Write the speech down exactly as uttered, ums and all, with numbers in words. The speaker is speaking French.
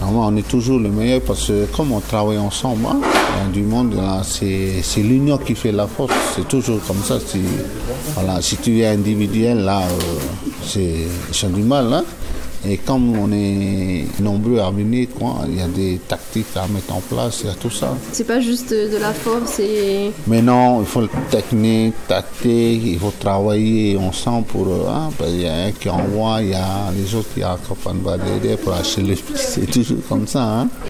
Vraiment, on est toujours le meilleur parce que comme on travaille ensemble, hein, du monde, là, c'est, c'est l'union qui fait la force. C'est toujours comme ça. Si, voilà, si tu es individuel, là, euh, c'est, c'est du mal. Hein. Et comme on est nombreux à venir, quoi, il y a des tactiques à mettre en place, il y a tout ça. C'est pas juste de la force et... Mais non, il faut le technique, tactique, il faut travailler ensemble pour... Hein, parce qu'il y a un qui envoie, il y a les autres qui accompagnent derrière pour acheter le... C'est toujours comme ça, hein.